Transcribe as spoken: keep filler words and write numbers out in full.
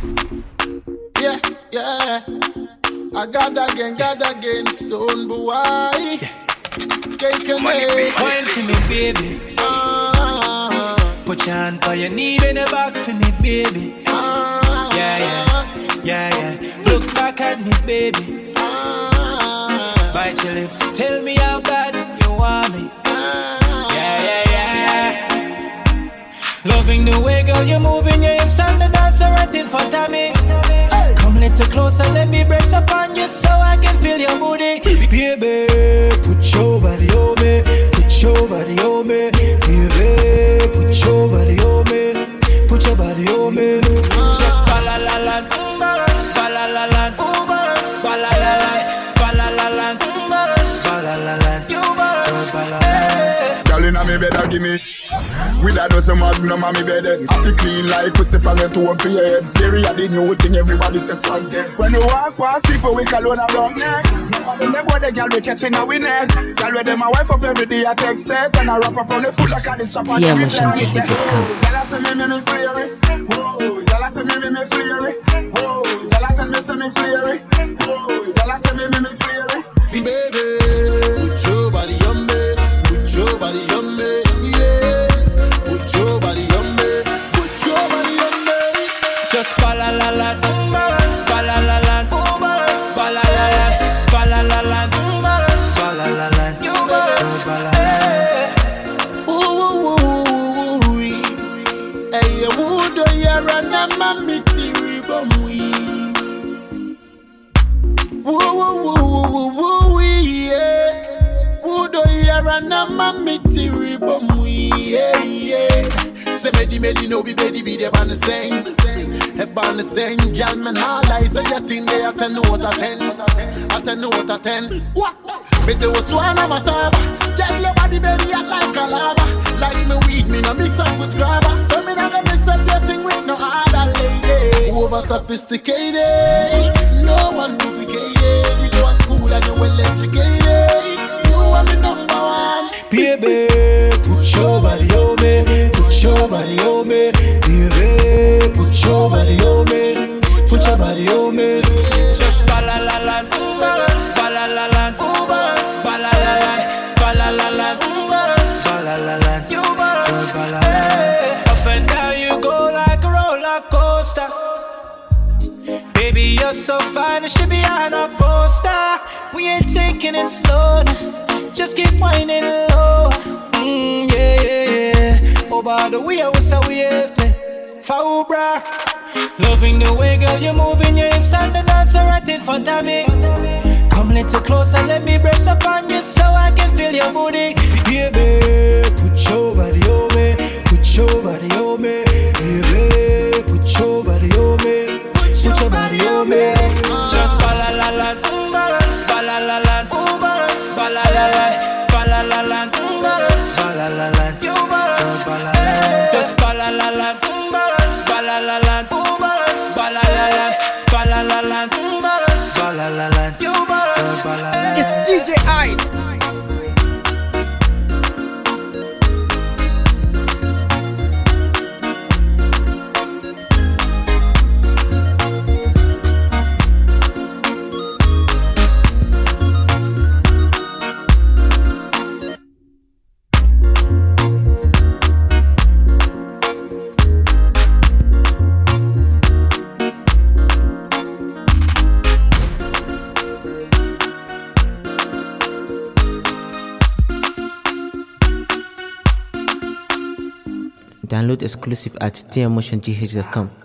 Yeah, yeah. I got again, got again, stone boy. Cake and egg. Wine for me, baby. Ah, Put your hand on your knee in the back for me, baby. ah, Yeah, yeah, yeah, yeah. Look back at me, baby. ah, Bite your lips, tell me how bad you want me. Yeah, yeah, yeah. Loving the way, girl, you're moving your hips and the dancer right in front of me. Come a little closer, let me brace up on you so I can feel your booty. Baby, put your body on me, put your body on me. Baby, put your body on me, put your body on me. Just balalalans, balalalans, balalalans, balalalans, balalalans, balalalans. Girl inna me bed a gimme. With a dozen magnum on me bed. I feel clean like pussy from your toe to your head. Very a the new thing everybody says like that. When you walk past people we call on a rock neck. Them boy the girl we catching a winner. Girl with them my wife up every day I take set. And I wrap up on the foot like a this shop. T M Ocean T V dot com. Girl I say me me me flare it. Whoa. Girl I say me me me flare it. Whoa. Girl I tell me say me flare it. Whoa. Girl I say me me me flare it. baby, put your body on me, put your body on me, yeah. Put your body on me, put your body on me. Just balalalans, balalalans, balalalans, balalalans, balalalans, balalalans, balalalans. Ooh, ooh, ooh, ooh, hey, you would do your run a mammy tiribomwe. Woo, woo, woo, woo, woo, woo, yeah. Would do your run a mammy tiribomwe, yeah, yeah. Say medi medi no be bedi be the ban the same. He ban the same. Girl man hard I say your thing they at a note of ten. At a note of ten. What? Me tell you swan I'm a taba. Girl your body belly hot like a lava. Like me weed me no mix up with grabber. So me no go mix up your thing with no other lady. Over sophisticated. No one duplicated. You go to school and you well educated. You are me number one. Baby, put your body on me, put your body on me. Baby, put your body on me, put your body on me. Just balalalans, balalalans, balalalans, balalalans, balalalans, balalalans. Up and down you go like a roller coaster. Baby, you're so fine, it should be on a poster. We ain't taking it slow now. Just keep whining low. Mm, yeah, yeah, yeah. Oh, by the way, I was so weird. Foul bra. Loving the way, girl, you're moving your hips and the dancer right in front of me. Come a little closer, let me brace up on you so I can feel your booty. Baby, put your body on me, put your body on me. Baby, put your body on me, put your body on me. Just balalalans, balalalans, balalalans, balalalans, balalalans, balalalans. Just balalalans, balalalans, balalalans, balalalans, balalalans, balalalans. It's D J Ice. Download exclusive at T M Motion G H dot com.